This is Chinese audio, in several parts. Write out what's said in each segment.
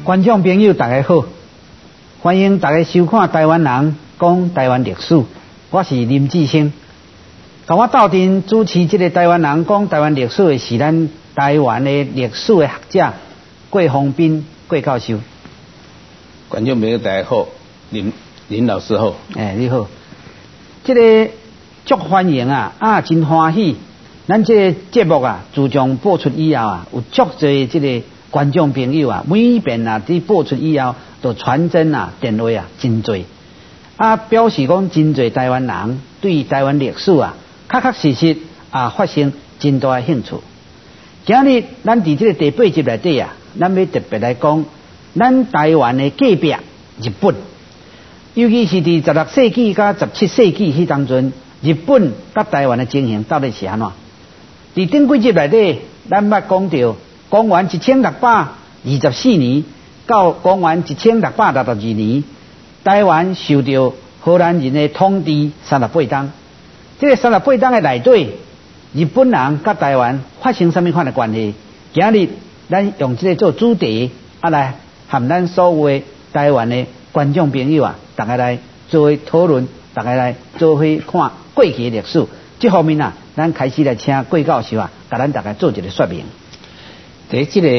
观众朋友大家好，欢迎大家收看台湾人讲台湾历史，我是林志升。跟我斗阵主持这个台湾人讲台湾历史的是咱台湾的历史的学者郭宏斌郭教授。 观众朋友大家好，林老师好。 你好。这个足欢迎啊，真欢喜。咱这个节目自从播出以后有足侪这个观众朋友每遍伫播出以后，就传真电话真多表示讲真侪台湾人对台湾历史确实发生真大的兴趣。今日咱伫这个第8集内底咱要特别来讲咱台湾的隔壁日本，尤其是伫16世纪甲17世纪迄当中，日本甲台湾的情形到底是安怎？伫顶几集内底，咱捌讲到公元1624年到公元1662年，台湾受到荷兰人的统治38冬。这个38冬的内底，日本人甲台湾发生什么款的关系？今日咱用这个做主题来和咱所有的台湾的观众朋友大家来做伙讨论，大家来做伙看过去的历史。这方面咱开始来请郭教授甲咱大家做一个说明。 在这个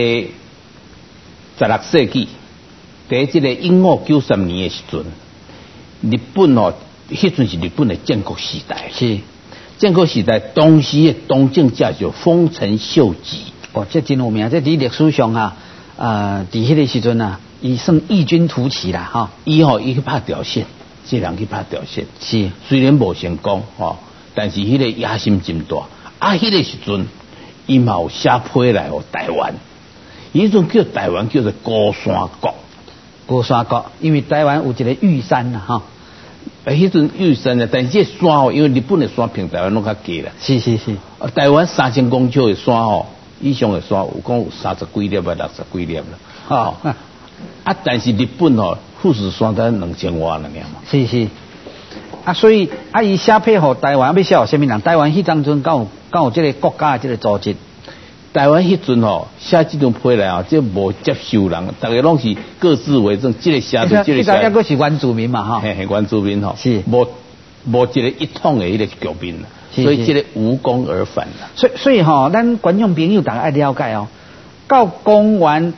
16世纪，在这个1593年的时阵，日本迄阵是日本的建国时代。 是建国时代，当时的东正教就丰臣秀吉。 这真有名，这伫历史上伫迄个时阵伊算异军突起啦伊去拍条线，这人去拍条线， 是虽然无成功但是迄个野心真大。迄个时阵，伊嘛有写批来台湾，伊迄阵叫台湾叫做高山国。 高山国，因为台湾有一个玉山迄阵玉山但是这山因为日本的山平台湾拢较低啦。 是。 台湾3000公尺的山以上的山有讲有30几粒60几粒啦。但是日本富士山才2000多了嘛。 是。所以伊写批给台湾要写给什么人？台湾迄当阵敢有这个国家的这个组织？ 台湾迄阵写这种批来这无接受人，大家拢是各自为政，这个写对，这个写。 那个是原住民嘛原住民是无一个一统的迄个局面，所以这个无功而返啦。 所以咱观众朋友大家爱了解到公元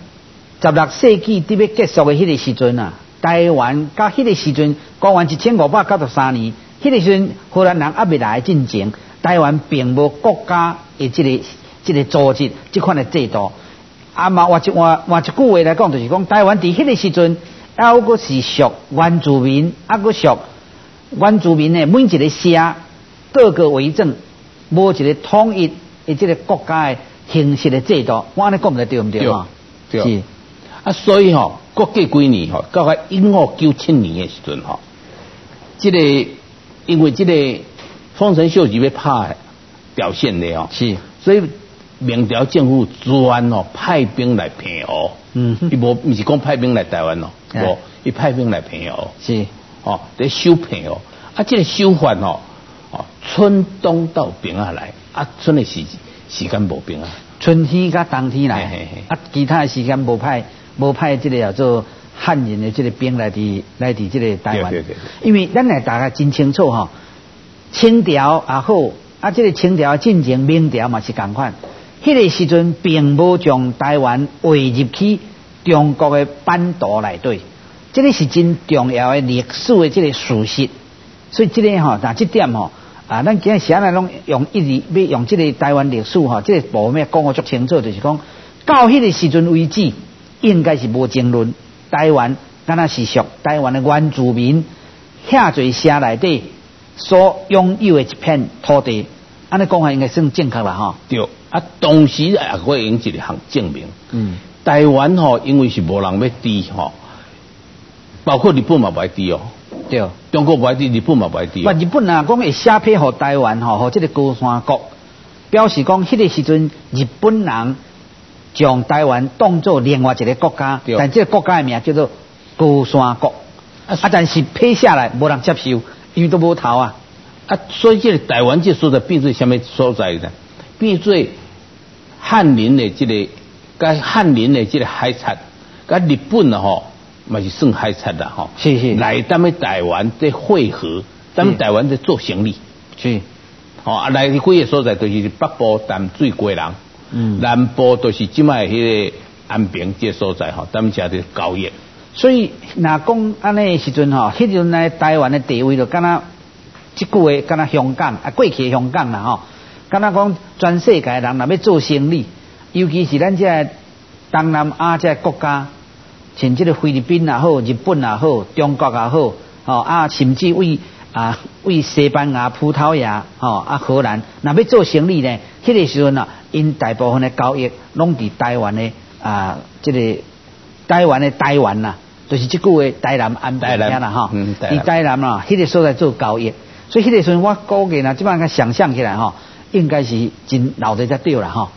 16世纪伫要结束的迄个时阵台湾到迄个时阵，公元1593年，迄个时阵荷兰人未来进前，台湾并无国家的这个组织，这款的制度。换一句话来讲，就是讲台湾伫迄个时阵，还阁是属原住民，阁属原住民的每一个社各个为政，无一个统一的这个国家的形式的制度。我安尼讲得对唔对对。是。所以国过几年到1597年的时阵这个因为这个丰臣秀吉要拍条线的是， 所以明朝政府专派兵来平和。伊不是讲派兵来台湾伊派兵来平和。 是在修平和这个修法春冬到平来春的时间无平春天甲冬天来其他的时间无派这个叫做汉人的这个兵来伫这个台湾。对。因为咱来大家真清楚清朝也好这个清朝进前明朝嘛是同款，迄个时阵并无将台湾划入去中国的版图内底，这个是真重要的历史的这个事实。所以这个但这点咱今日写来拢要用这个台湾历史这个部分讲得足清楚，就是讲到迄个时阵为止，应该是无争论，台湾敢若是属台湾的原住民遐侪社内底所拥有的一片土地，安尼讲法应该算正确啦对。当时也可以用一个项证明。台湾因为是无人要治包括日本嘛不爱治对。 中国不爱治，日本嘛不爱治。 日本讲会写批给台湾和这个高山国，表示讲迄个时阵日本人将台湾当作另外一个国家，但这个国家的名叫做高山国。但是批下来无人接受，因为都无头所以这个台湾这所在变做什么所在呢？变做汉人的这个，跟汉人的这个海产， 甲日本啊吼，嘛是算海贼啦吼。 是来咱们台湾在汇合，咱们台湾在做生意。 是。 吼啊，来几个所在就是北部淡水过人，南部都是即卖迄个安平这所在吼，咱们家的交易。 所以若讲安尼的时阵吼，迄阵来台湾的地位就敢若即句话，敢若香港啊，过去的香港啦吼，敢若讲全世界人若要做生意，尤其是咱这东南亚这国家，像即个菲律宾也好，日本也好，中国也好，吼啊，甚至为西班牙、葡萄牙、荷兰，若要做生意呢，迄个时阵啊，因大部分的交易拢伫台湾的即个台湾呐。就是即句话，台南安排遐啦吼，伫台南啦，迄个所在做交易，所以迄个时阵我估计啦，即摆甲想象起来吼，应该是真老的才对啦吼。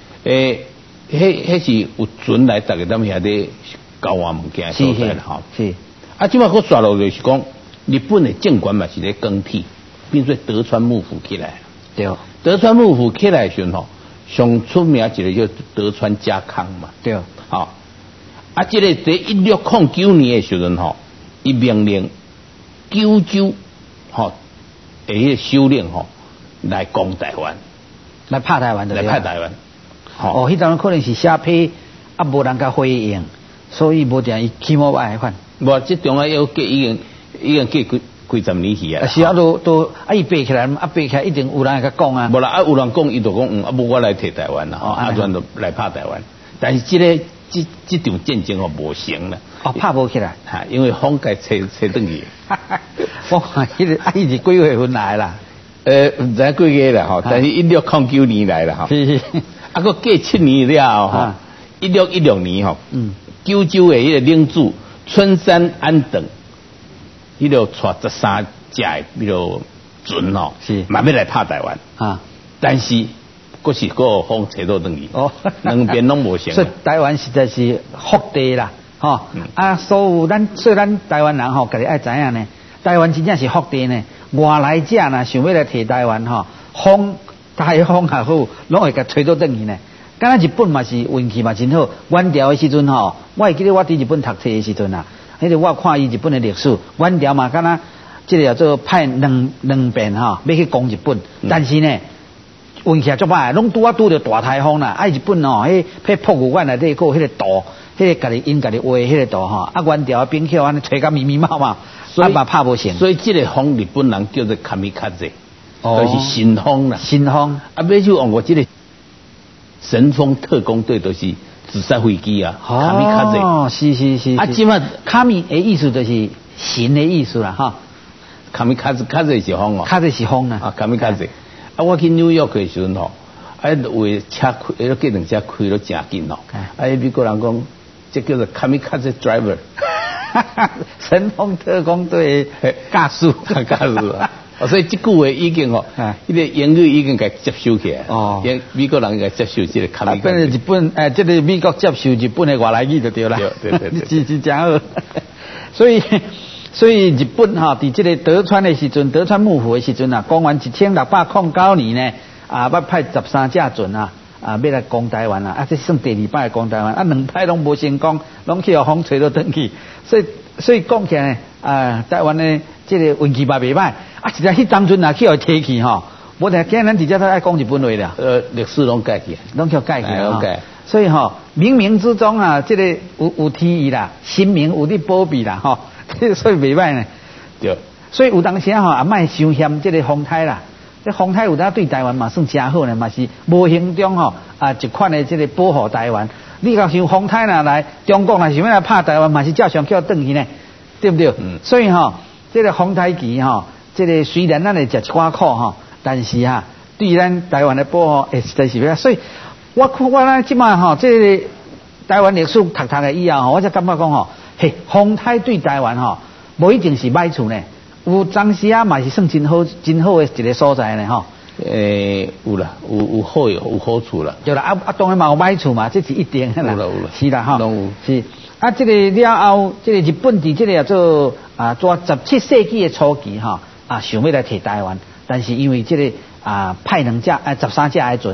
迄是有船来，逐个咱们遐咧交换物件所在啦吼。 是。 啊，即摆佫刷落就是讲，日本的政权嘛是咧更替，变做德川幕府起来。 对。 德川幕府起来时吼，上出名一个叫德川家康嘛。 对。 好。啊，这个在1609年的时阵吼，伊命令九州吼，迄个首领吼来攻台湾， 来拍台湾的。 来拍台湾。 哦，迄阵可能是写批啊，无人甲回应，所以无定伊起毛歹款。 无，即中间要过已经过几十年去啊。 是啊，都伊背起来，背起来一定有人会甲讲啊。 无啦，有人讲伊就讲无我来摕台湾啦，啊，专就来拍台湾，但是这场战争哦无成啦， 拍无起来， 因为风甲吹转去。 风伊是几月份来啦？ 唔知几月啦吼，但是1609年来啦吼。 是。 啊，个过7年了吼，1616年吼，九州的迄个领主春山安等，迄个带13只的迄个船吼， 是， 嘛要来拍台湾啊，但是。佫是个风吹到转去，两边拢无成。 所以台湾实在是福地啦，吼所以咱台湾人吼，家己爱知影呢，台湾真正是福地呢。外来者若想要来摕台湾吼，台风也好，拢会甲吹到转去呢。敢若日本嘛是运气嘛真好，元朝的时阵吼，我会记得我伫日本读册的时阵啊，迄个我看伊日本的历史，元朝嘛敢若即个叫做派两遍吼，要去攻日本，但是呢。运气足歹，拢拄着大台风啦！日本哦，迄瀑布湾内底个迄个岛，迄个因家己画迄个岛吼，元朝兵器安尼吹甲密密麻麻，嘛拍无成。 所以这个风日本人叫做卡米卡兹，就是神风啦。 神风啊，尾就用过这个神风特工队，都是自杀飞机啊，卡米卡兹。 哦，是。 啊，即马卡米的意思就是神的意思啦，哈。 卡米卡兹，卡兹是风哦。 卡兹是风啊。 啊，卡米卡兹。啊，我去纽约的时阵吼，为车开，计程车开到真紧咯。美国人讲，这叫做 kamikaze driver， 神风特工队驾驶， 所以这句话已经吼，迄个英语已经给接收起来。哦，美国人给接收这个 kamikaze。 日本这个美国接受日本的外来语就对了。对，是真好。所以日本哈，伫这个德川的时阵，德川幕府的时阵啊，公元1609年呢，要派13只船啊，要来攻台湾啊，这算第2摆攻台湾，2摆拢无成功，拢去互风吹到转去，所以讲起来台湾的这个运气嘛袂歹，实在迄当阵啊去互提起吼，无定今咱直接都爱讲日本话了。 历史拢改去， 拢叫改去。所以吼，冥冥之中啊，这个有天意啦，神明有咧保庇啦，吼。所以袂歹呢， 对。 所以有当时吼也莫伤嫌这个风台啦，这风台有当对台湾嘛算真好呢，嘛是无形中吼一款的这个保护台湾。你若像风台若来，中国若想要来拍台湾，嘛是照常叫转去呢，对不对？所以吼，这个风台旗吼，这个虽然咱会食一寡苦吼，但是对咱台湾的保护实在是袂。所以我咱即摆吼，这个台湾历史读的以后吼，我才感觉讲吼。嘿，风台对台湾吼，无一定是歹处呢。有当时嘛是算真好的一个所在呢吼。 有啦，有好处啦。 对啦，当然嘛有歹处嘛，这是一定的啦。 有啦， 是啦哈。是。这个了后，这个日本伫这个叫做在17世纪的初期想要来摕台湾，但是因为这个派13只的船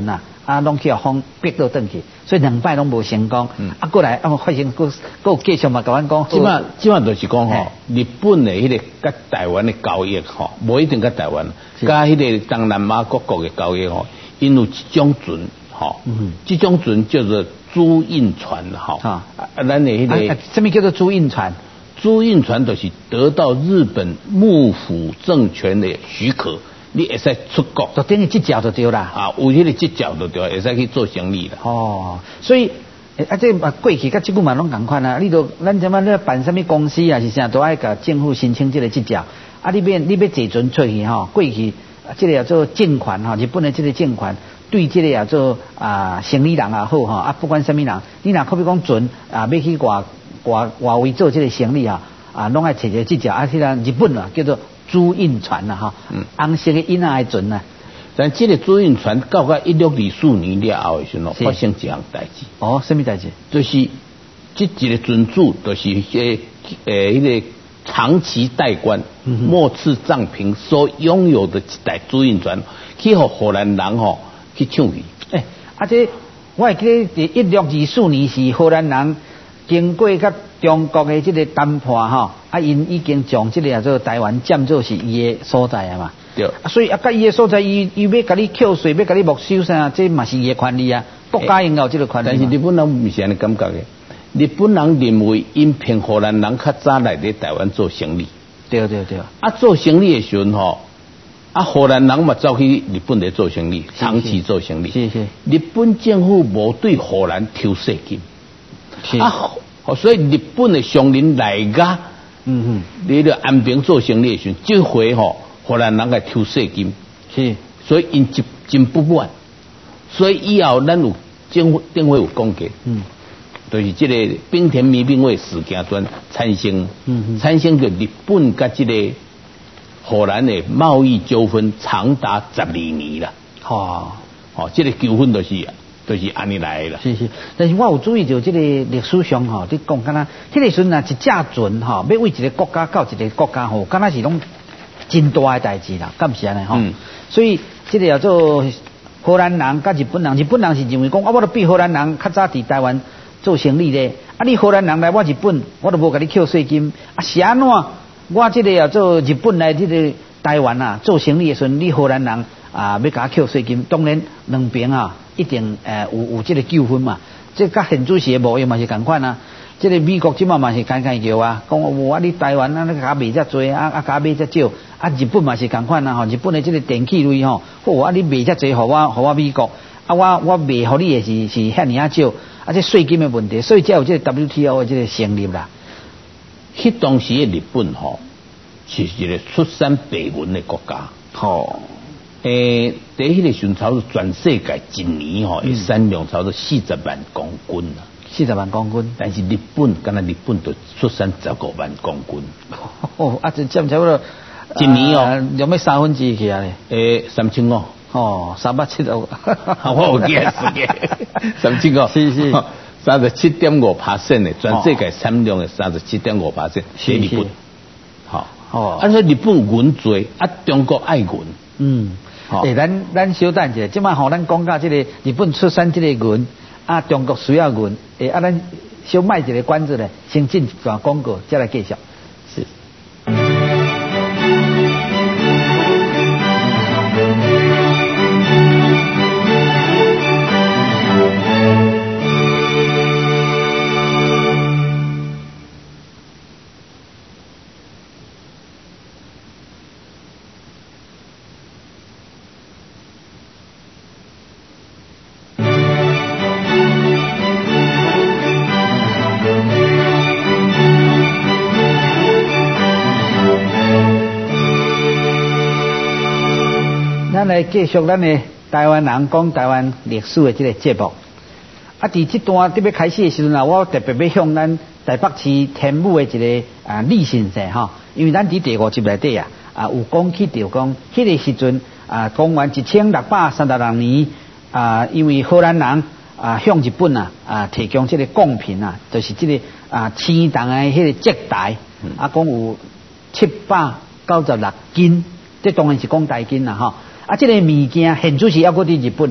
拢去互逼到转去，所以2摆拢无成功。过来发生佫有继续嘛，甲阮讲。 即摆就是讲吼，日本的迄个甲台湾的交易吼，无一定甲台湾，甲迄个东南亚各国的交易吼，因有一种船吼，这种船叫做租印船吼。咱的迄个什么叫做租印船？ 租印船就是得到日本幕府政权的许可。你会使出国， 就等于执照就对啦。 有迄个执照就对，会使去做生意啦。 所以这过去甲即久嘛拢共款啊。咱即摆咧办什么公司啊，是啥都爱甲政府申请这个执照。你要坐船出去过去这个叫做证款日本的这个证款，对这个叫做生意人也好不管什么人，你若可比讲船要去外围做这个生意拢爱摕一个执照迄个日本叫做租印船红色的印的船但这个租运船到个1624年了后的时候，发生一项代志。 什么代志？ 就是这一个船主，就是迄个长崎代官末次藏平所拥有的一台租运船，去互荷兰人去抢去。 这我会记得1624年是荷兰人经过甲中国的这个谈判因已经将这个叫做台湾占做是伊的所在啊嘛。 对。 所以甲伊的所在，伊要甲你扣税，要甲你没收啥，这嘛是伊的权利啊。国家应该有这个权利。 但是日本人不是安尼感觉的，日本人认为因骗荷兰人较早来伫台湾做生意。 对。 做生意的时候荷兰人嘛走去日本来做生意，长期做生意。 是。 日本政府无对荷兰抽税金。是。所以日本的商人来噶，你了安平做生意的时候，这回荷兰人来抽税金。 是。 所以因真不满。所以以后咱有政府有讲过，就是这个冰田迷兵卫事件端产生着日本甲这个荷兰的贸易纠纷长达12年啦。这个纠纷就是安尼来的啦。 是。但是我有注意到这个历史上你讲敢若迄个时阵一架船要为一个国家到一个国家敢若是拢真大的代志啦，敢是安尼所以这个叫做荷兰人甲日本人是认为讲我都比荷兰人较早伫台湾做生意咧。你荷兰人来我日本，我都无甲你扣税金。是安怎？我这个叫做日本来这个台湾做生意的时候，你荷兰人要甲我扣税金，当然两边一定有这个纠纷嘛。这甲现主席的无用嘛是共款啊。这个美国即嘛是干叫讲你台湾你甲卖遮多甲卖遮少日本嘛是共款日本的这个电器类你卖遮多互我美国我卖互你的是遐尔少这税金的问题，所以才有这个 WTO 的这个成立啦。 当时的日本是一个出产白银的国家。在迄个时候，全世界一年的产量差不多40万公斤啦。 40万公斤， 但是日本就出产15万公斤。 这差不多一年有咩3分之一起来咧？3500。 370。 我有记时间，3500。 是。 37.5% 的全世界产量的37.5%在日本。所以日本银多，中国爱银。 咱小等一下，即摆咱讲到这个日本出产这个银。中国需要银，咱小卖一个关子咧，先进一段广告，再来继续。是。咱来继续咱的台湾人讲台湾历史的这个节目。伫这段特别开始的时阵我特别要向咱台北市天母的一个李先生因为咱伫第5集内底有讲起到讲，迄个时阵公元1636年因为荷兰人向日本提供这个贡品就是这个青铜的迄个节台讲有796斤，这当然是讲大斤啦这个物件现主是还搁伫日本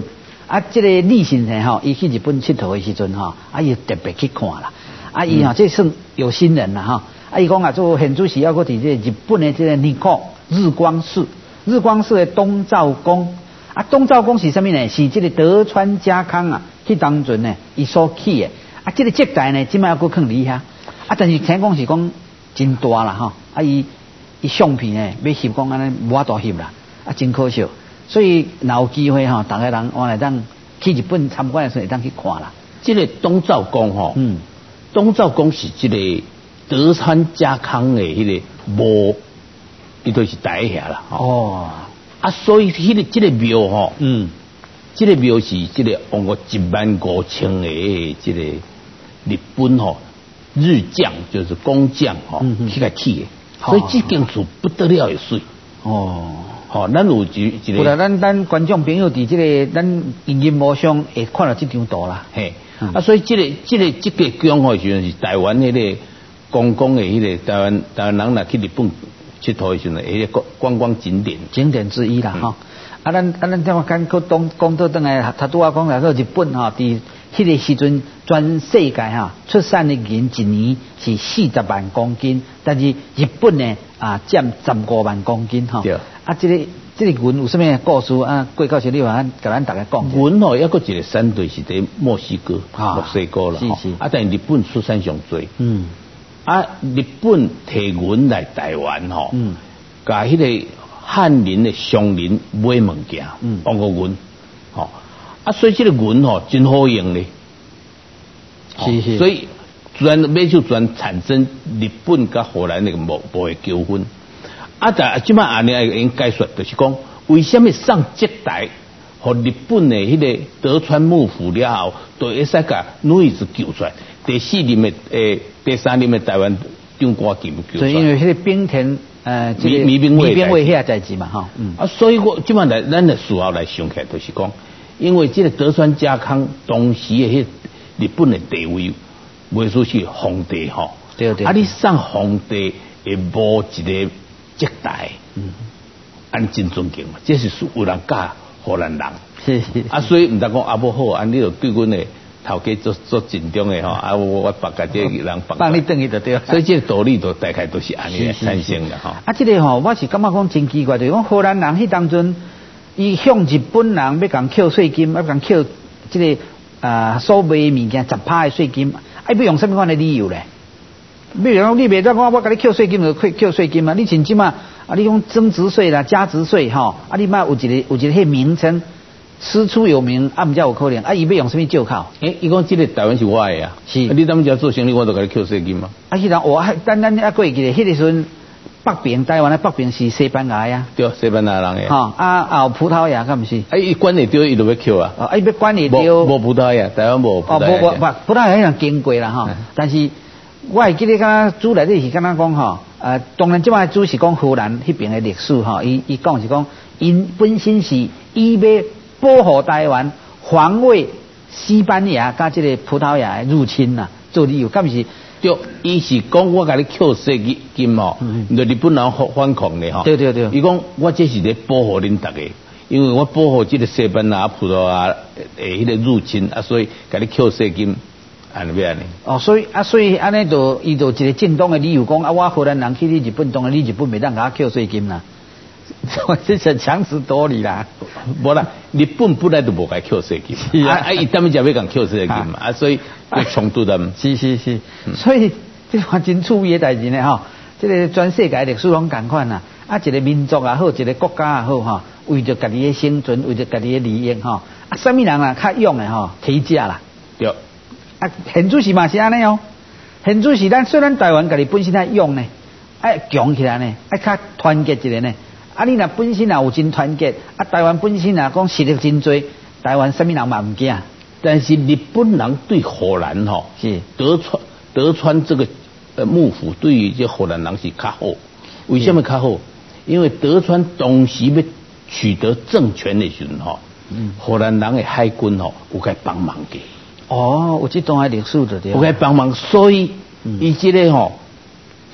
啊，这个李先生吼，伊去日本佚佗的时阵吼，啊，伊特别去看啦。啊，伊吼这算有心人啦吼。啊，伊讲啊，做现主席要搁伫这日本的这个尼克日光市的东照宫。啊，东照宫是啥物呢？是这个德川家康啊，去当阵呢，伊所起的。啊，这个接待呢，即摆要搁囥里遐。啊，但是听讲是讲真大啦吼。啊，伊相片呢，要翕讲安尼无法度翕啦。啊，真可惜。所以若有机会吼，大家人往来当去日本参观的时候，会当去看啦。 这个东照宫吼，东照宫是这个德川家康的迄个墓，伊都是第一下啦。哦，啊，所以这个庙吼，这个庙是这个用过15000的这个日本吼日将，就是工匠吼去个起的，所以这间厝不得了的水。哦。哦，咱有一个， 不然咱观众朋友伫这个咱荧幕上会看到这张图啦。 嘿，啊，所以这个宫吼，就是台湾迄个观光的迄个台湾人若去日本佚佗的时阵，迄个观光景点之一啦哈。啊，咱怎么讲讲到倒来，他拄仔讲来说日本哈，伫迄个时阵全世界哈出产的银一年是40万公斤，但是日本呢占15万公斤哈。对。啊，这个银有啥物故事啊？郭教授，你话甲咱大家讲。 银吼，还佫一个产地是伫墨西哥啦，是。啊，但日本出产上多。啊，日本摕银来台湾吼，甲迄个汉人的商人买物件，用个银，吼。啊，所以这个银吼真好用咧。是。所以买就产生日本甲荷兰那个无的纠纷。啊，但即摆安尼用解说，就是讲为什么上接待和日本的迄个德川幕府了后，都会使甲女子救出来。第3任的台湾长官救出来。 所以因为迄个冰田这个米兵卫遐代志嘛，哈。 啊，所以我即摆咱的事后来想起来，就是讲，因为这个德川家康当时的迄日本的地位，袂说是皇帝吼。对。啊，你上皇帝会无一个接待，安真尊敬嘛，这是有人教荷兰人，是。啊，所以唔得讲啊不好，安你就对阮的头家做尽忠的吼，啊我把家这人帮你等于就对。 所以这个道理都大概都是安尼产生的吼。 啊，这个吼，我是感觉讲真奇怪，就是讲荷兰人迄当阵，伊向日本人要共扣税金，要共扣这个所卖物件10%的税金，要用什么款的理由咧？比如讲，你袂当讲我甲你扣税金就扣税金嘛？你甚至嘛你讲增值税啦、加值税吼，你嘛有一个迄名称，师出有名，毋才有可能。伊要用什么借口？ 伊讲这个台湾是我的呀，是。你当家做生意，我就甲你扣税金嘛。 迄人咱过会记得，迄个时阵北平台湾的北平是西班牙呀， 对，西班牙人的。有葡萄牙，敢毋是？ 伊管会着，伊就要扣啊。 伊要管会着。 无葡萄牙，台湾无葡萄牙。 葡萄牙迄样经过啦吼，但是。我会记得敢若主内底是敢若讲吼，当然即摆主是讲荷兰迄边的历史吼，伊讲是讲，因本身是伊要保护台湾，防卫西班牙甲即个葡萄牙的入侵呐，做理由，敢毋是？ 对，伊是讲我甲你扣税金吼，就日本人反抗的吼。 对。 伊讲我这是咧保护恁大家，因为我保护即个西班牙、葡萄牙迄个入侵所以甲你扣税金。安尼安尼哦，所以安尼就伊就一个正当的理由讲我荷兰人去你日本，当然你日本袂当甲我扣税金啦，这是强词夺理啦。 无啦，日本本来就无该扣税金，伊当然就要讲扣税金嘛，所以冲突的。 是，所以这番真趣味的代志呢吼，这个全世界历史拢共款啦，一个民族也好，一个国家也好吼，为着家己的生存，为着家己的利益吼，什么人较勇的吼，提价啦， 对。 现主席嘛是安尼哦，现主席虽然台湾家己本身爱勇呢，爱强起来呢，爱较团结一个呢。你若本身有真团结，台湾本身讲实力真多，台湾什么人嘛唔惊。 但是日本人对荷兰吼，是德川这个幕府对于这荷兰人是较好，为什么较好？因为德川当时要取得政权的时候吼，荷兰人的海军吼有该帮忙嘅。有这段历史的对。 有该帮忙，所以伊这个吼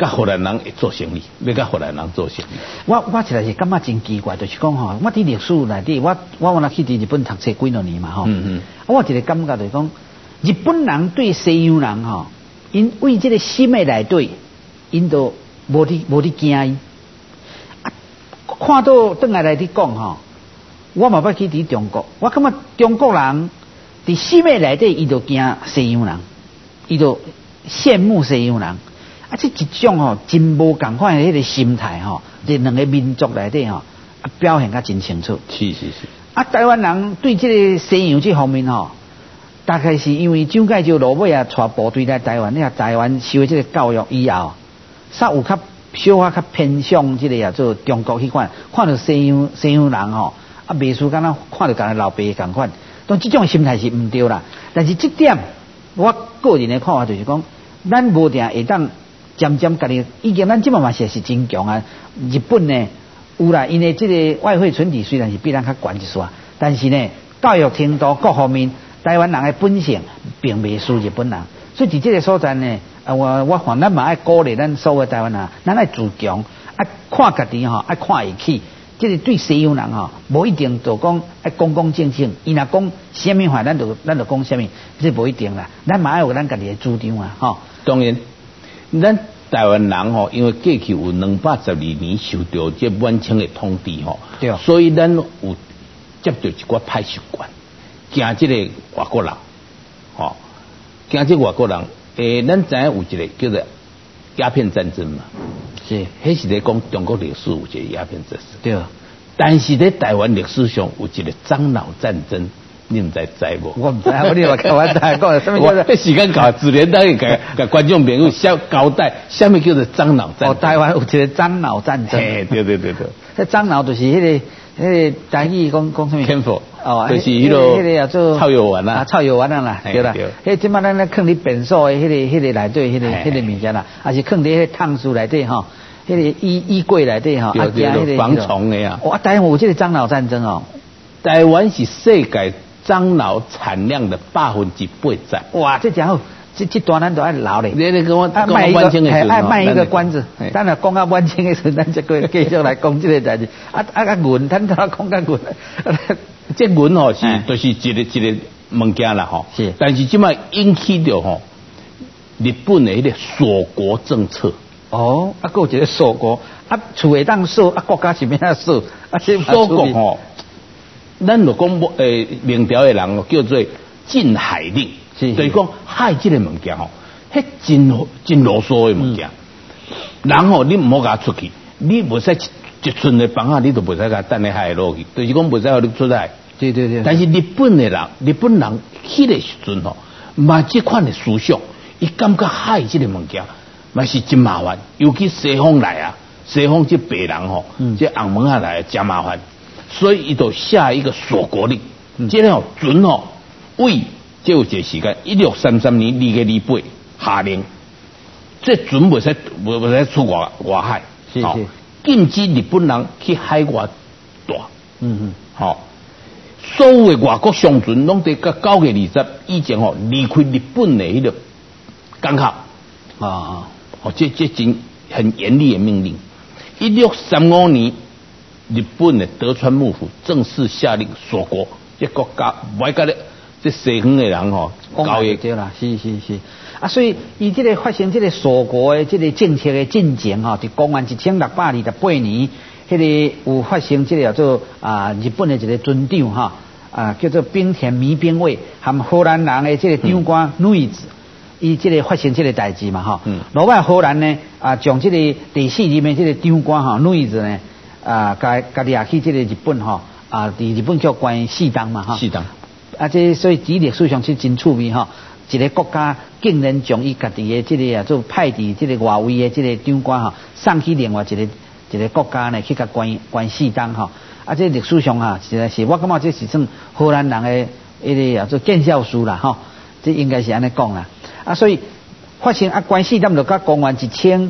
甲荷兰人会做生意，要甲荷兰人做生意。 我实在是感觉真奇怪，就是讲吼，我伫历史内底，我往去伫日本读册几多年嘛吼。我一个感觉就是讲，日本人对西洋人吼，因为这个心的内底，因都无伫惊伊。啊，看到转来伫讲吼，我嘛捌去伫中国，我感觉中国人伫心的内底，伊就惊西洋人，伊就羡慕西洋人。啊，这一种吼真无共款的迄个心态吼，这两个民族内底吼，啊表现得真清楚。 是。 啊，台湾人对这个西洋这方面吼，大概是因为蒋介石落尾啊，带部队来台湾，你看台湾受这个教育以后，煞有小可较偏向这个做中国迄款，看到西洋人吼，啊，袂输敢若看到家老爸共款，但这种心态是唔对啦。但是这点，我个人的看法就是讲，咱无定会当渐渐家己，已经咱即嘛是真强啊。日本呢有啦，因为这个外汇存底虽然是比咱较悬一丝，但是呢，教育程度各方面，台湾人的本性并未输日本人。所以伫这个所在呢，我看咱嘛爱鼓励咱所有台湾人，咱爱自强，爱看家己吼，爱看会起。这个对西洋人吼，无一定就讲爱公正正，伊若讲什么话，咱就讲什么，这无一定啦。咱嘛爱有咱家己的主张啊，吼。 当然，咱台湾人吼，因为过去有212年受到这满清的统治吼， 对， 所以咱有接到一寡歹习惯，惊这个外国人，吼，惊这外国人。咱知影有一个叫做鸦片战争嘛， 是， 迄是咧讲中国历史有一个鸦片战争， 对。 但是咧台湾历史上有一个樟脑战争，你唔知无？ 我唔知，我你话开玩笑讲，什么叫做？ 这时间搞自然当然给观众朋友交代，下面叫做樟脑战争。 台湾有一个樟脑战争。 对。 这樟脑就是迄个台语讲什么？ 天府哦， 就是迄个叫做草药丸啦， 草药丸啦，对啦。迄即摆咱咧放伫便所的迄个内底，迄个物件啦，还是放伫迄个烫书内底吼，迄个衣柜内底吼， 对，防虫的呀。 哇，台湾有这个樟脑战争哦。 台湾是世界樟脑产量的80%。 哇，这家伙，这段咱都爱留咧。 你跟我卖一个关子，咱若讲到晚清的时候，咱就继续来讲这个代志。云，咱都讲到云。 这云吼是就是一个物件啦吼。 是。 但是即摆引起着吼日本的迄个锁国政策。 哦，还有一个锁国，厝会当锁，国家是咩啊锁？ 锁国吼，咱就讲明朝的人叫做禁海令，就是讲海这个物件吼，迄真啰嗦的物件。人吼，你唔好甲出去，你袂使一寸的房啊，你都袂使甲等咧海落去，就是讲袂使互你出海。 对。 但是日本人迄个时阵吼，嘛这款的思想，伊感觉海这个物件。嘛是真麻烦，尤其西方来啊，西方这白人吼，这红门下来真麻烦，所以伊就下一个锁国令。这个准吼，为这有一个时间，1633年2月28下令，这准袂使出外海， 是， 禁止日本人去海外大。好，所有的外国商船拢得到9月20以前吼离开日本的迄个港口。这真很严厉的命令。1635年，日本的德川幕府正式下令锁国，这国家不爱跟这西方的人吼交易。 对啦，是。所以伊这个发生这个锁国的这个政策的进程吼，是公元1628年，迄个有发生这个叫做日本的一个船长叫做冰田弥兵卫，和荷兰人的这个长官女子。伊这个发生这个代志嘛，落摆荷兰呢将这个第4任的这个长官女子呢家己也去这个日本伫日本叫关四当嘛四当这所以伫历史上是真趣味一个国家竟然将伊家己的这个做派伫这个外围的这个长官送去另外一个国家呢去甲关四当这历史上实在是我感觉这是算荷兰人的一个做见效书啦这应该是安尼讲啦。所以发生关系，咱就到公元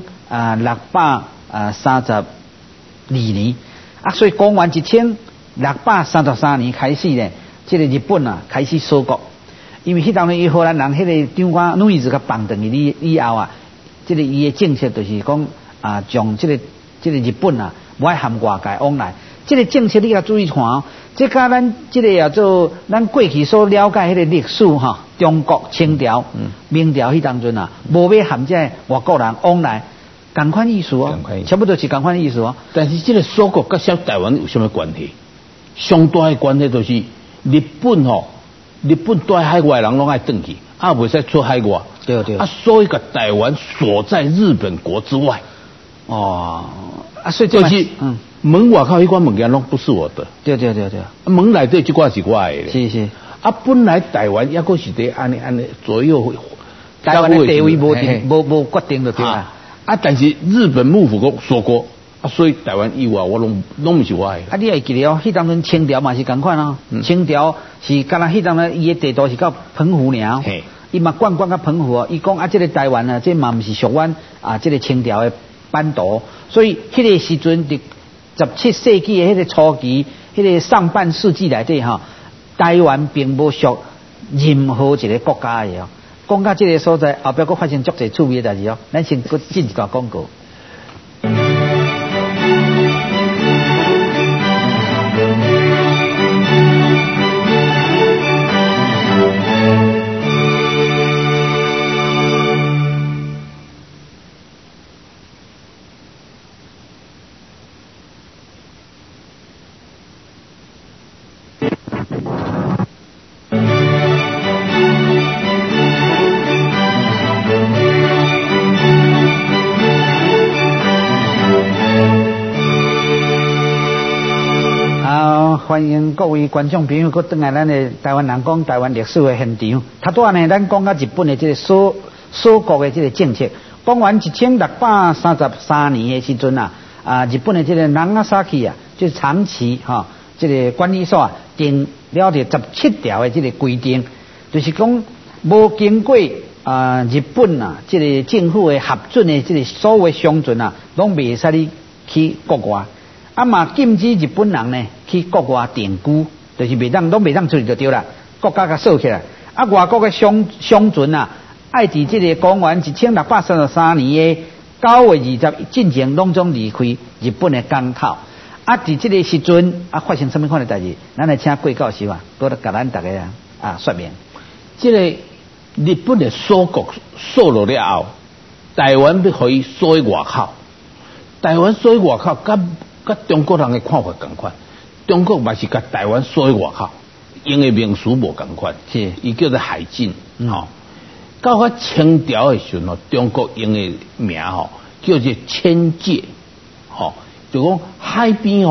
1632年所以公元1633年开始呢，这个日本开始锁国，因为迄当年荷兰人迄个长官女子甲绑等以后这个伊的政策就是讲啊，将这个日本啊，无爱含外界往来。这个政策你要注意看哦，这甲咱这个叫做咱过去所了解迄个历史哈，中国清朝、明朝迄当中啊，无要含这外国人往来，同款意思哦，差不多是同款意思哦。 但是这个锁国跟小台湾有什么关系？上大的关系就是日本吼，日本在海外人拢爱转去，啊，袂使出海外。 对对。 啊，所以把台湾锁在日本国之外。 哦，啊，所以就是门外口迄款物件拢不是我的。 对。 门内底这块是我的。 是。 啊，本来台湾也阁是伫安尼左右。 台湾的地位无决定就对啦。 啊，但是日本幕府国锁国，啊，所以台湾以外我拢不是我的。 啊，你会记得哦？迄当阵清朝嘛是同款哦。清朝是敢若迄当阵伊的地图是到澎湖尔。伊嘛管到澎湖哦。伊讲啊，这个台湾啊，这嘛不是属阮啊，这个清朝的版图。所以迄个时阵伫17世纪的迄个初期，迄个上半世纪内底哈，台湾并无属任何一个国家的哦。讲到这个所在，后壁佫发生足侪趣味的代志哦。咱先佫进一段广告。欢迎各位观众朋友，搁转来咱的台湾人讲台湾历史的现场。头拄呢，咱讲到日本的这个锁国的这个政策。讲完1633年的时阵啊，日本的这个长崎啊，就是长崎哈，这个管理所啊，定了这17条的这个规定，就是讲无经过日本啊，这个政府的核准的这个所有商船啊，拢袂使你去国外。啊嘛，禁止日本人呢去国外定居，就是拢袂当出去就对啦。国家甲锁起来，啊，外国的商船啊，爱伫这个公元1633年的9月20日进前，拢总离开日本的港口。啊，伫这个时阵啊，发生什么款的代志？咱来请贵教授啊，搁来甲咱大家说明。 这个日本的锁国锁落了后，台湾要可以锁在外口，台湾锁在外口，甲中国人的看法同款，中国嘛是甲台湾锁在外口，用的名词无同款， 是伊叫做海禁，到我清朝的时候，中国用的名叫做千界，就讲海边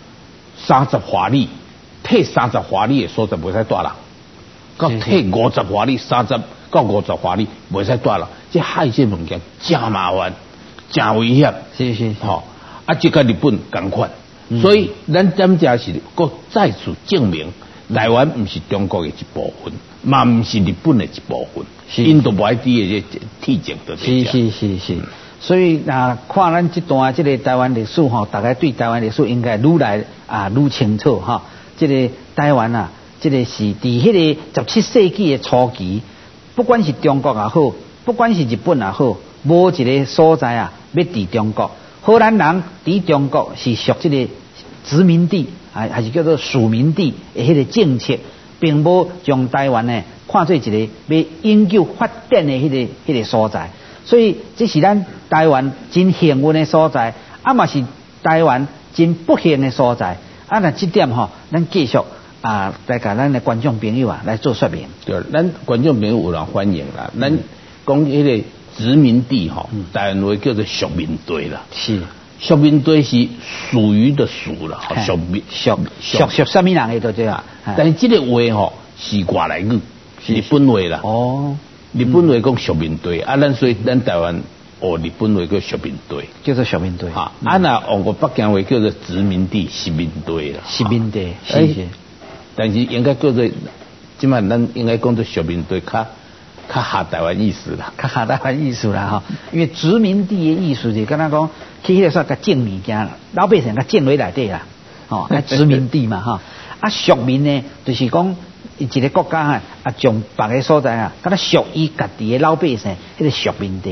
30华里，退30华里的所在袂使带人，到退50华里，30到50华里袂使带人，这海这物件真麻烦，真危险， 是。 啊，这个日本同款，所以咱咱家是搁再次证明，台湾不是中国的一部分，嘛不是日本的一部分，印度外地的这体制的。 是。所以看咱这段这个台湾历史哈，大家对台湾历史应该愈来愈清楚哈。这个台湾啊，这个是伫迄个17世纪的初期，不管是中国也好，不管是日本也好，无一个所在啊，要伫中国。荷兰人伫中国是属这个殖民地，还是叫做属民地的迄个政策，并无将台湾呢看做一个要永久发展的迄个所在。所以这是咱台湾真幸运的所在，嘛是台湾真不幸的所在。那这点咱继续来甲咱的观众朋友来做说明。 对，咱观众朋友有人欢迎啦，咱讲迄个。殖民地台湾话叫做属民地啦， 是属民地是属于的属啦， 属什么人的都这样。 但是这个话是外来语，日本话啦。日本话讲属民地，所以咱台湾日本话叫属民地， 叫做属民地。 那用过北京话叫做殖民地、殖民地啦。 殖民地是。 但是应该叫做，今晚咱应该讲做属民地较下台湾意思啦， 较下台湾意思啦因为殖民地的意思就敢若讲去迄个说甲种物件，老百姓甲种落内底啦，殖民地嘛属民呢，就是讲一个国家将别个所在敢若属于家己的老百姓，迄个属民地。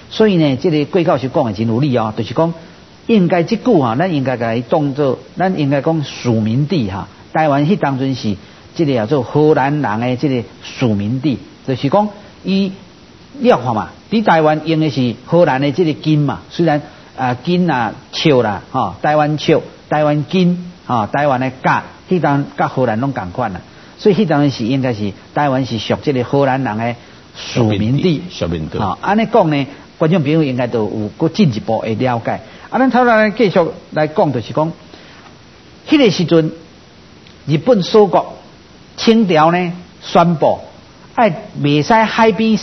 所以呢，这个桂教授讲的真有理哦，就是讲应该这句哈，咱应该来当做，咱应该讲属民地哈。台湾迄当阵是这个叫做荷兰人的这个属民地，就是讲伊你看嘛，伫台湾用的是荷兰的这个金嘛，虽然金啊笑啦哈，台湾笑、台湾金啊，台湾的甲，迄当甲荷兰拢共款啦，所以迄当是应该是台湾是属这个荷兰人的属民地， 属民地。 好，安尼讲呢，观众朋友应该都有搁进一步的了解。咱头来继续来讲，就是讲，迄个时阵，日本锁国，清朝呢宣布，袂使海边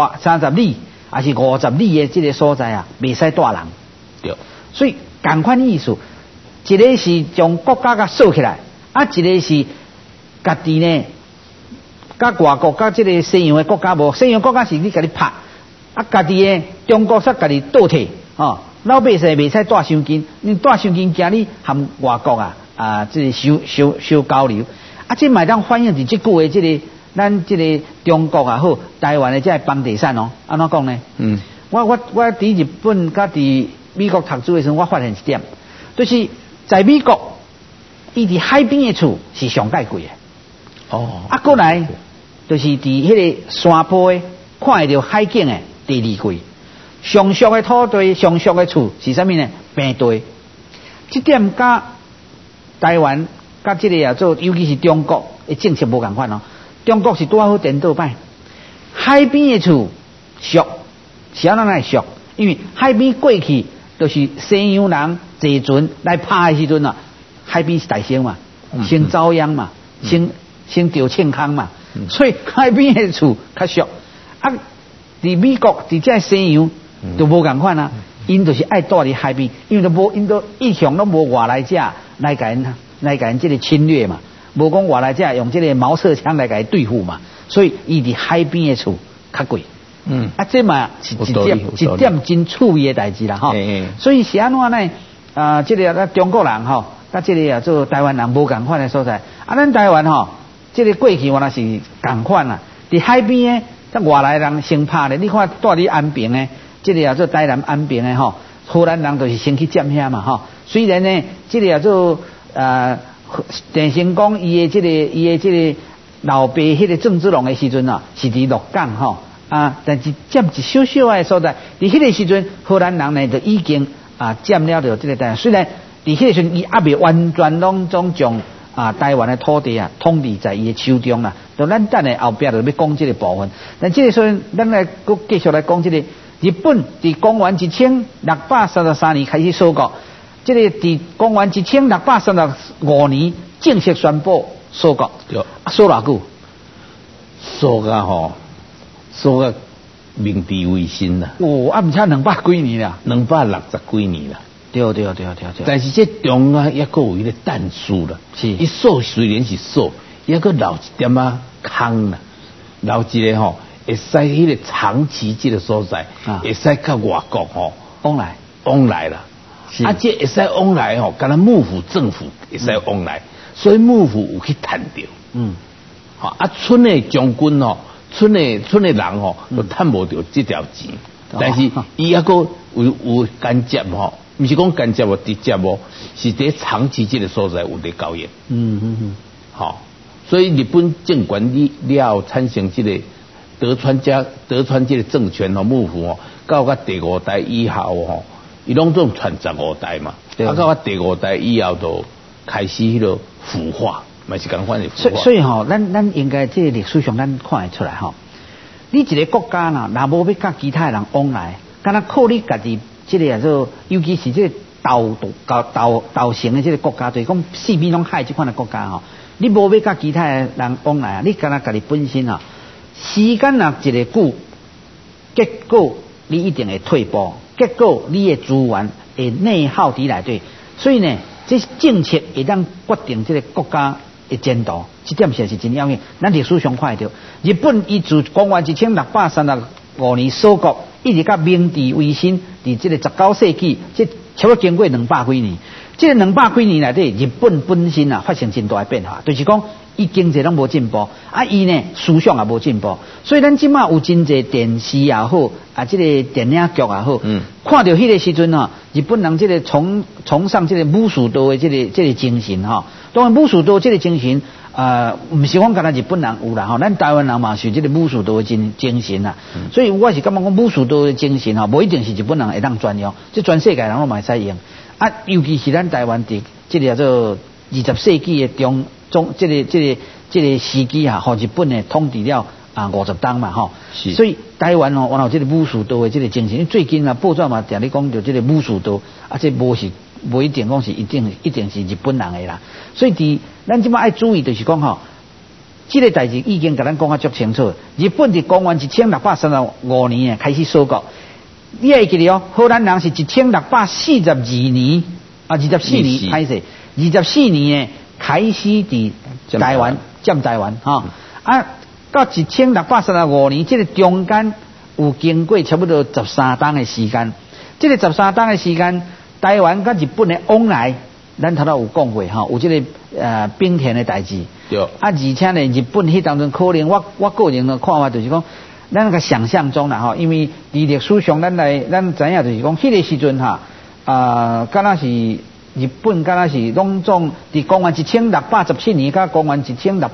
30里，还是50里的这个所在啊，袂使带人。 对。 所以同款意思，一个是将国家甲锁起来，一个是家己呢，甲外国甲这个西洋的国家无，西洋国家是你家己拍，家己的中国煞家己倒退，老百姓袂使带伤筋，你带伤筋惊你含外国这个收交流，这嘛当反映伫即句的这个咱这个中国好，台湾的这个房地产安怎讲呢？我伫日本甲伫美国读书的时候，我发现一点，就是在美国，伊伫海边的厝是上介贵的。过来就是伫迄个山坡的看会到海景的第二贵。上俗的土地、上俗的厝是啥物呢？平地。这点甲台湾甲这个做，尤其是中国的政策无共款哦。中国是拄好颠倒摆，海边的厝俗，是安怎来俗？因为海边过去就是西洋人坐船来拍的时阵海边是大声嘛，先遭殃嘛，先钓凊空嘛，所以海边的厝较俗。伫美国伫这西洋都无共款啊，因就是爱住伫海边，因为都无因都一向都无外来者来甲因这个侵略嘛，无讲外来者用这个毛瑟枪来甲伊对付嘛，所以伊伫海边的厝较贵。这嘛是一点真趣味的代志啦吼。所以是安怎呢？这个中国人吼，甲这个做台湾人无共款的所在。咱台湾吼，这个过去原来是共款啦，伫海边的，外来人先拍的。你看住伫安平的，这个做台南安平的吼，荷兰人就是先去占遐嘛吼。虽然呢，这个做郑成功伊的这个老爸迄个郑芝龙的时阵是伫鹿港吼。但是占一小小的所在，伫迄个时阵，荷兰人呢就已经占了着这个台湾。虽然伫迄个时阵，伊还未完全拢将台湾的土地统治在伊的手中啦。就咱等下后壁就要讲这个部分。但这个时阵，咱来搁继续来讲这个日本伫公元1633年开始锁国，这个伫公元1635年正式宣布锁国。锁偌久？ 锁个吼。说个明治维新啦， 唔差200几年啦 ，260几年啦。 对。 但是这中也阁有一个但书啦，是，伊锁虽然是锁，也阁留一点空啦，留一个吼，会使迄个长期这个所在，会使甲外国吼往来啦。这会使往来吼，敢若幕府政府会使往来，所以幕府有去趁着。村的将军吼。村的人吼，都趁无到这条钱，但是伊还阁有间接吼，不是讲间接直接是伫长期这个所在有伫交易。所以日本政权了产生这个德川这个政权和幕府到第5代以后伊拢总传15代嘛，到第5代以后就开始迄个腐化。是所以咱应该这个历史上咱看得出来你一个国家若无要甲其他人往来，敢若靠你家己这个做，尤其是这个岛型的这个国家，就是讲四面拢海这款的国家你无要甲其他人往来你敢若家己本身时间若一个久，结果你一定会退步，结果你的资源会内耗伫内底，所以呢，这政策会当决定这个国家的前途，这点是真要紧。咱历史上看到，日本伊自公元1635年锁国，一直到明治维新，伫这个19世纪，这差不多经过200几年。 这个200几年来底，日本本身啊发生真大的变化，就是讲伊经济拢无进步，啊伊呢思想也无进步，所以咱即马有真侪电视也好，啊这个电影剧也好，看到迄个时阵啊，日本人这个崇尚这个武士道的这个精神哈，当然武士道这个精神。唔是讲干那日本人有啦吼，咱台湾人嘛是这个武士道的精神啦，所以我是感觉讲武士道的精神吼，无一定是日本人会当专用，这全世界人拢嘛会使用。啊，尤其是咱台湾的这个叫做20世纪的这个时期哈，和日本的统治了50当嘛吼，所以台湾哦，然后这个武士道的这个精神，最近啊报纸嘛定咧讲到这个武士道，啊这无一定讲是一定是日本人的啦，所以咱即马爱注意就是讲吼，这个代志已经甲咱讲啊足清楚。日本伫公元1635年开始锁国，你会记得哦？荷兰人是1642年24年开始，24年开始伫台湾占台湾哈到1635年，这个中间有经过差不多13当的时间，这个13当的时间。台湾甲日本的往来，咱头有讲过哈，有这个冰田的代志。 对。 而且呢，日本迄当中可能我个人的看法就是讲，咱那个想象中啦哈，因为历史上咱知影就是讲，迄个时阵哈敢若是日本敢若是拢总伫公元1617年甲公元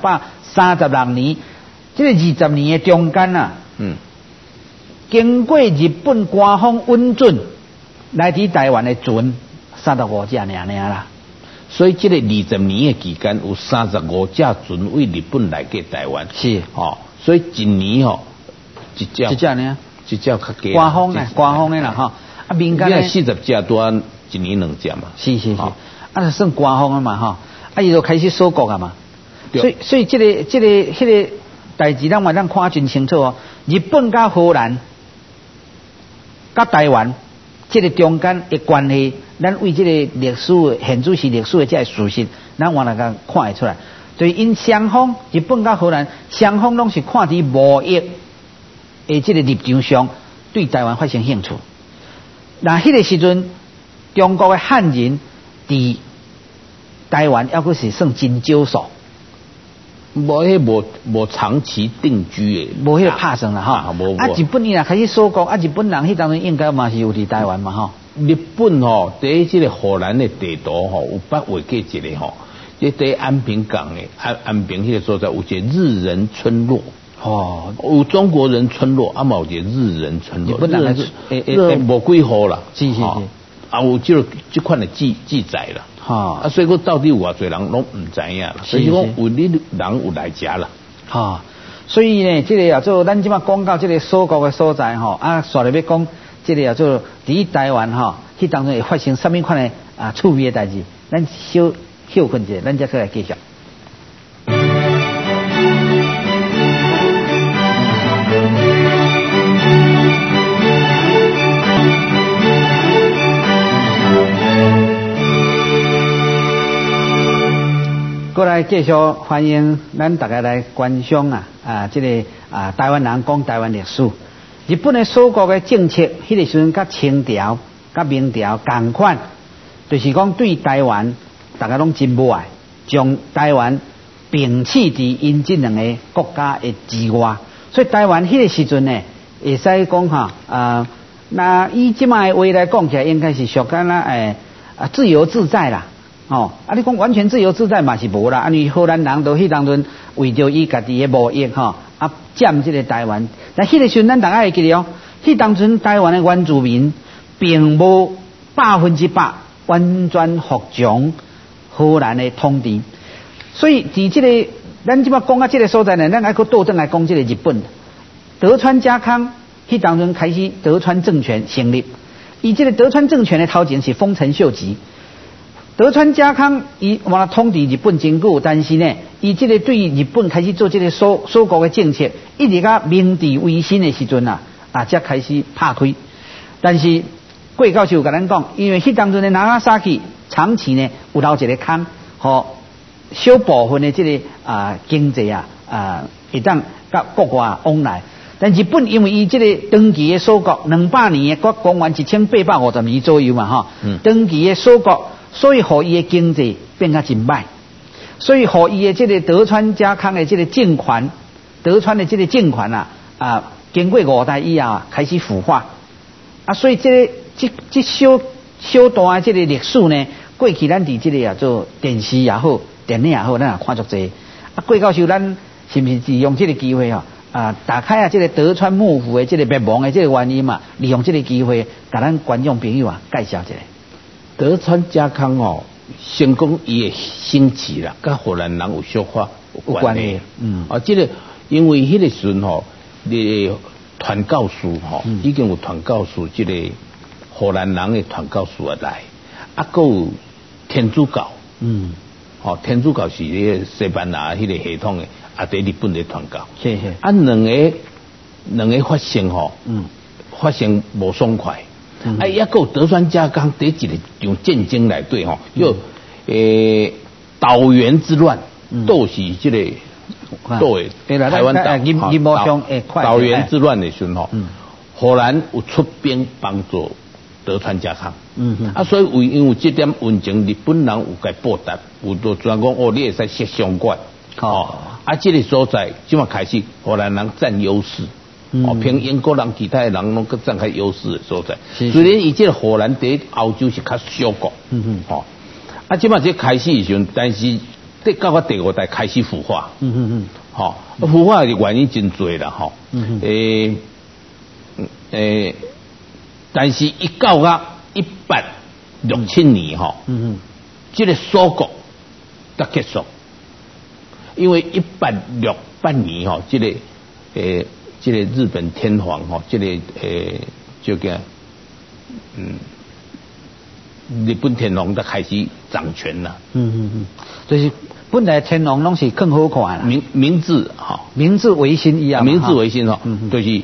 1636年，这个20年的中间啊，经过日本官方允准。来自台湾的船35架尔啦， 所以这个20年的期间有35架船为日本来过台湾， 是哦，所以一年吼一架呢， 一架较低， 官方的啦哈，啊民间的 40架多一年2架嘛， 是，啊算官方的嘛哈，啊伊就开始锁国啊嘛，所以这个迄个代志咱看真清楚哦，日本甲荷兰甲台湾。这个中间的关系，咱为这个历史现主是历史的这个事实，咱原来甲看会出来。所以因双方日本甲荷兰双方拢是看伫贸易的这个立场上对台湾发生兴趣。那迄个时阵，中国的汉人伫台湾还阁是算真少数。 无长期定居的， 无迄个拍算啦哈。日本伊若开始锁国，日本人迄当中应该嘛是有伫台湾嘛吼。 日本吼，第一这个荷兰的地图吼，有画过一个吼，这第安平港的安平迄个所在有一个日人村落。哦，有中国人村落，嘛有一个日人村落。 日本人无几户啦。 是。 有这款的记载啦。哈所以讲到底有偌侪人拢唔知影啦，所以讲有你人有来食啦。 哈，所以呢，这个也做咱即马讲到这个锁国的所在吼，煞来要讲这个也做伫台湾吼，迄当中会发生什么款的趣味的代志，咱小休困一下，咱再来继续。过来继续欢迎咱大家来观赏这个台湾人讲台湾历史。日本的锁国的政策，迄个时阵甲清朝、甲明朝同款，就是讲对台湾大家拢真无爱，将台湾摒弃伫因这两个国家的之外。所以台湾迄个时阵呢，会使讲哈那以即卖话来讲起来，应该是属干自由自在啦。哦，你讲完全自由自在嘛是无啦，因为荷兰人都迄当阵为着伊家己的贸易占这个台湾。但迄个时阵咱大家会记得哦，迄当阵台湾的原住民并无100%完全服从荷兰的统治，所以伫这个咱即摆讲到这个所在呢，咱还佫倒转来讲这个日本德川家康迄当阵开始德川政权成立，伊这个德川政权的头前是丰臣秀吉。德川家康伊完统治日本真久，但是呢，伊这个对日本开始做这个锁国的政策，一直到明治维新的时阵才开始拍开。但是桂教授有甲咱讲，因为迄当阵的长崎长期呢有留一个坑，和小部分的这个经济会当甲国外往来。但日本因为伊这个长期的锁国，200年的公元1850年左右嘛长期的锁国。 所以互伊的经济变甲真歹，所以互伊的这个德川家康的这个政权，德川的这个政权经过5代以后开始腐化所以这小段的这个历史呢，过去咱伫这个做电视也好，电影也好，咱也看足济过到时候咱是不是利用这个机会打开这个德川幕府的这个灭亡的这个原因嘛，利用这个机会，甲咱观众朋友介绍一下。 德川家康成功伊的兴起啦，甲荷兰人有小可有关系。这个因为迄个时阵你传教士已经有传教士，这个荷兰人的传教士来，还有天主教。天主教是迄个西班牙迄个系统的，在日本的传教。 是。 两个发生发生无爽快。也有德川家康第一个用战争来对叫岛原之乱，都是这个台湾岛原之乱的时候荷兰有出兵帮助德川家康。所以因为这点运情，日本人有该报答，有就专讲你会使设相关。这个所在即马开始荷兰人占优势。凭英国人其他的人拢个占开优势的所在，虽然以这个荷兰在欧洲是较小国，即马这开始的时阵，但是到我第5代开始腐化，腐化的原因真多啦，但是一到1867年这个锁国才结束，因为1868年这个日本天皇这个就叫日本天皇才开始掌权了。 就是本来天皇拢是更好看啦。 明治明治维新以后， 明治维新就是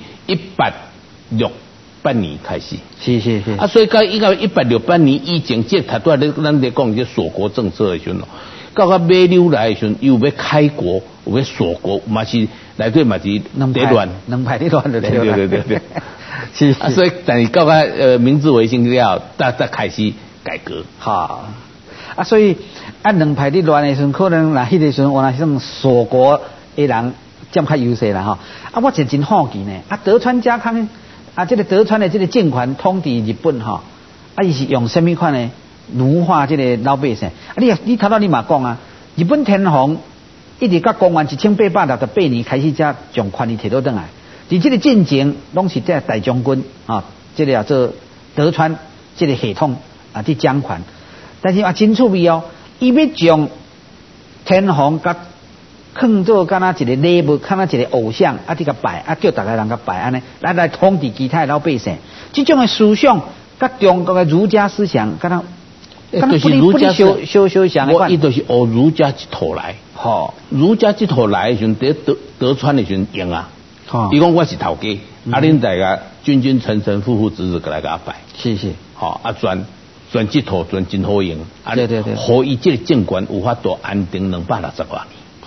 1868年开始。 是。 所以到1868年以前，这他都咱在讲这锁国政策的时候，到马六来的时候，又要开国，有要锁国，嘛是内底嘛是得乱， 两派的乱的对。 是。 所以但是到明治维新了后，才开始改革。 所以两派的乱的时候，可能迄个时候我那种锁国的人占较优势啦我真好奇呢。德川家康这个德川的这个政权统治日本伊是用什么款呢？奴化这个老百姓你头你嘛讲日本天皇一直到公元1868年开始才将权力摕倒转来，而这个进程拢是在大将军这个做德川这个系统去掌权，但是真趣味伊要将天皇甲看做敢若一个礼物，敢若一个偶像这个拜叫大家人甲拜安尼来统治其他的老百姓，这种的思想甲中国的儒家思想敢若就是儒家相像的款， 伊就是学儒家一套来。儒家这套来的时候，德川的时候用伊讲我是头家，恁大家君君臣臣父父子子来甲拜。 是。 全这套全真好用。 对。 互伊这个政权有法度安定260多年。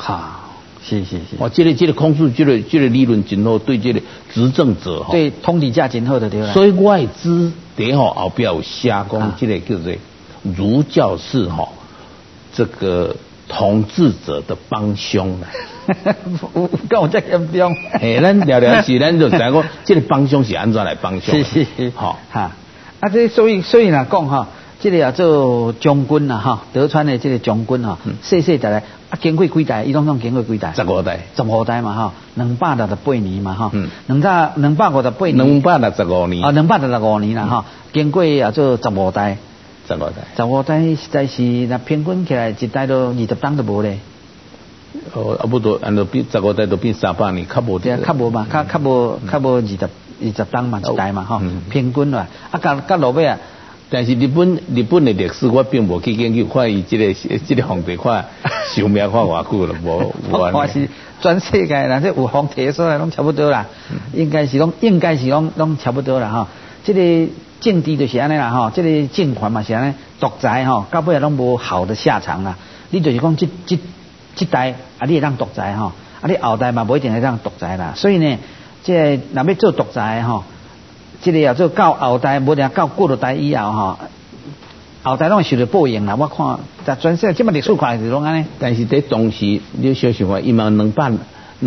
是。 这个控制这个理论真好，对这个执政者对统治者真好的对啦。 所以我的字底后边有写讲，这个叫做儒教是这个统治者的帮凶跟我这严重。 咱聊是咱就知讲，这个帮凶是安怎来帮凶？ 是。这所以啦讲这个做将军德川的这个将军世代来经过几代，伊拢经过几代？15代嘛268年嘛258年 265年 265年啦经过做15代，15代实在是那平均起来一代都20档都无咧。 不多，按照比15代都变300年，较无对，较无嘛，较无20档嘛一代嘛平均啦甲落尾但是日本的历史我并无去研究，看伊这个皇帝看寿命看偌久了，无我是全世界啦，这有皇帝所来拢差不多啦，应该是拢差不多啦这个政治就是安尼啦这个政权嘛是安尼独裁到尾拢无好的下场啦。你就是讲这代你会当独裁你后代嘛不一定会当独裁啦。所以呢，这若要做独裁这个做到后代，无定到过落代以后后代拢会受到报应啦。我看在全世界这么历史看是拢安尼。 但是在当时，你小想看，伊嘛265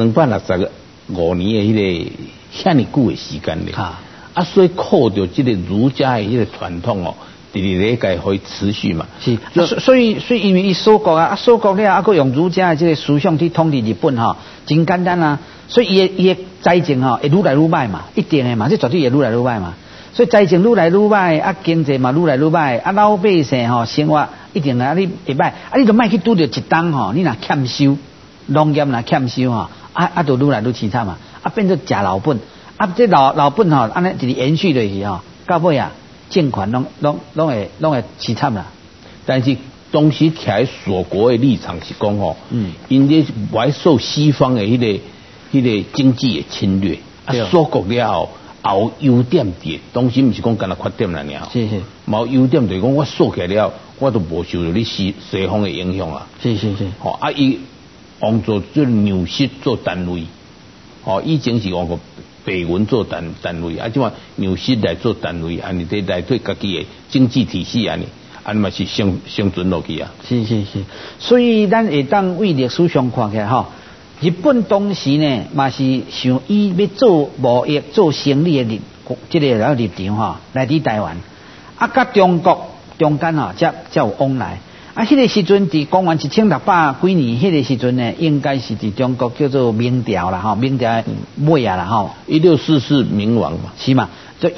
年的迄个遐尼久的时间咧。啊，所以靠着这个儒家的迄个传统哦，直咧个可以持续嘛。 是，所以因为伊锁国啊，锁国了，啊，佮用儒家的这个思想去统治日本哈，真简单啊。所以伊的财政哈会愈来愈歹嘛，一定的嘛，这绝对会愈来愈歹嘛。所以财政愈来愈歹，啊，经济嘛愈来愈歹，啊，老百姓吼生活一定啊，你会歹，啊，你就莫去拄着一当吼，你若欠收，农业若欠收吼，就愈来愈凄惨嘛，啊，变做食老本。啊，这老本吼，安尼就是延续落去吼，到尾啊，政权拢会凄惨啦。 但是当时徛在锁国的立场是讲吼，因咧不受西方的迄个经济的侵略，啊，锁国了后优点伫，当时毋是讲干那缺点啦，尔。 是。 冇优点就是讲我锁起来了，我都无受到你西方的影响啊。 是。 吼啊，伊用作做纽西做单位，吼以前是用个北文做单位，啊，即话纽西来做单位，安尼对来对家己的经济体系安尼嘛是生存落去啊。 是，所以咱会当为历史上看起来吼，日本当时呢嘛是想以要做贸易、做生意的这个立场吼来伫台湾，啊，甲中国中间吼才有往来。啊，迄个时阵伫公元1600几年，迄个时阵呢，应该是伫中国叫做明朝啦，吼，明朝尾啊啦，吼 ，1644明亡嘛， 是嘛？就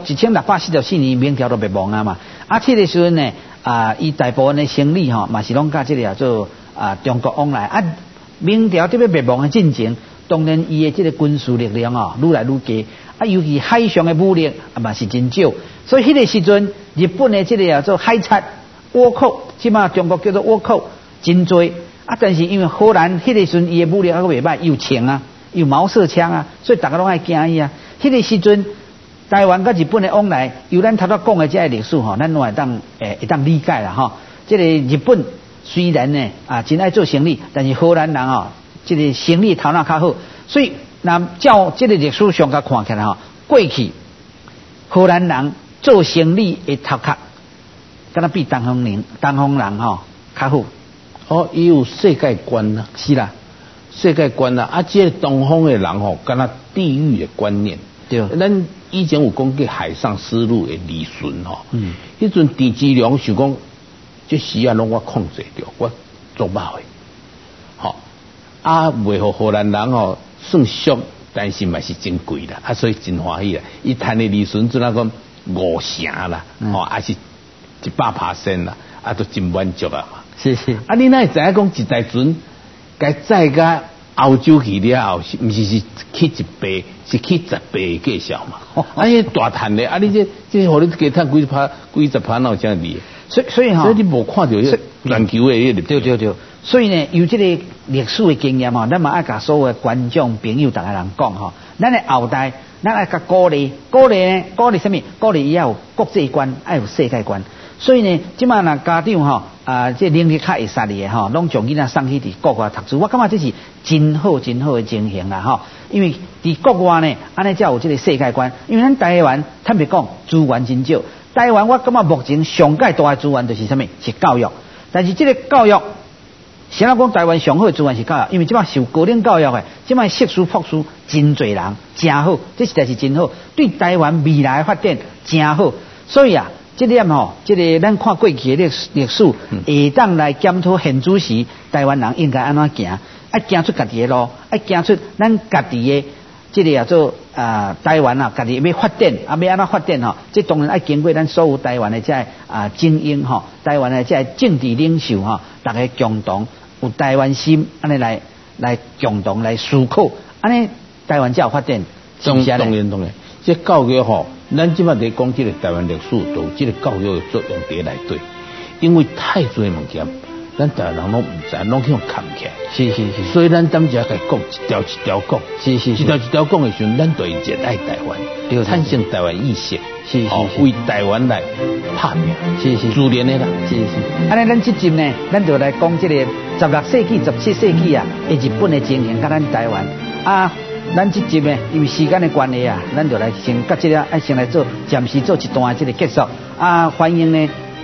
1644年，明朝都灭亡啊嘛。啊，迄个时阵呢，伊大部分的生意吼，嘛是拢甲这个叫做中国往来。啊，明朝这边灭亡的进程，当然伊的这个军事力量哦，愈来愈低。啊，尤其海上的武力嘛是真少，所以迄个时阵，日本的这个叫做海贼。倭寇，即马中国叫做倭寇，真多啊！但是因为荷兰迄个时阵伊的武力还袂歹，又强啊，又毛瑟枪啊，所以大家拢爱惊伊啊。迄个时阵，台湾甲日本的往来，由咱头头讲的这个历史吼，咱拢会当理解啦吼。这个日本虽然呢真爱做生意，但是荷兰人吼，这个生意头脑较好，所以那照这个历史上甲看起来吼，过去荷兰人做生意的头壳。敢若比东方人吼较好。 哦，伊有世界观啦， 是啦， 世界观啦。啊，这东方的人吼，敢若地域的观念。 对。 咱以前有讲过海上丝路的理顺吼，迄阵郑芝龙想讲，这时啊拢我控制着，我做饱的。好，啊，袂互荷兰人吼算俗，但是嘛是真贵啦，啊，所以真欢喜啦。伊赚的利润只那讲5成啦，吼，还是。100%啦，啊，都真满足啊嘛。 是。 啊，你哪会知影讲一台船该载到欧洲去了后，毋是去1倍，是去10倍的价小嘛？啊，伊大赚咧，啊，你这互你加赚几十%，哪有这样子？ 所以你无看到迄全球的迄个。 对。所以呢，有这个历史的经验吼，咱嘛爱甲所有的观众朋友，大家人讲吼，咱的后代，咱爱甲鼓励什么？鼓励伊要有国际观，爱有世界观。所以呢，即马若家长吼这能力较会杀的吼，拢将囡仔送去伫国外读书，我感觉这是真好的情形啦吼。因为伫国外呢，安尼才有这个世界观。因为咱台湾坦白讲，资源真少。台湾我感觉目前上界大的资源就是什么？是教育。但是这个教育，谁人讲台湾上好的资源是教育？因为即马受高等教育的，即马硕士、博士真侪人，真好，这实在是真好，对台湾未来的发展真好。所以啊。这点吼，这个咱看过去的历史，会当来检讨现主时台湾人应该安怎行，行出家己的路，行出咱家己的这个叫做台湾家己要发展，要安怎发展吼？这当然经过咱所有台湾的这精英吼，台湾的这政治领袖吼，大家共同有台湾心，安尼来共同来思考，安尼台湾才有发展。 当然，这教育吼。咱即摆在讲这个台湾历史，都有这个教育的作用在内底，因为太多物件，咱台湾人拢唔知，拢去用看起来。 是。 所以咱当家来讲一条讲， 是。 一条讲的时候，咱就会热爱台湾，产生台湾意识，为台湾来拍拼， 是自然的啦。 是。安尼咱这集呢，咱就来讲这个16世纪、17世纪啊，日本的情形，甲咱台湾啊。咱这集呢，因为时间的关系啊，咱就来先甲这个先来做，暂时做一段这个结束啊。欢迎呢，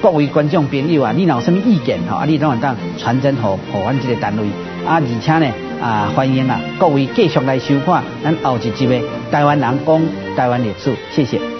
各位观众朋友啊，你若有什么意见吼，你拢当传真给阮这个单位啊，而且呢欢迎各位继续来收看咱后一集的台湾人讲台湾历史，谢谢。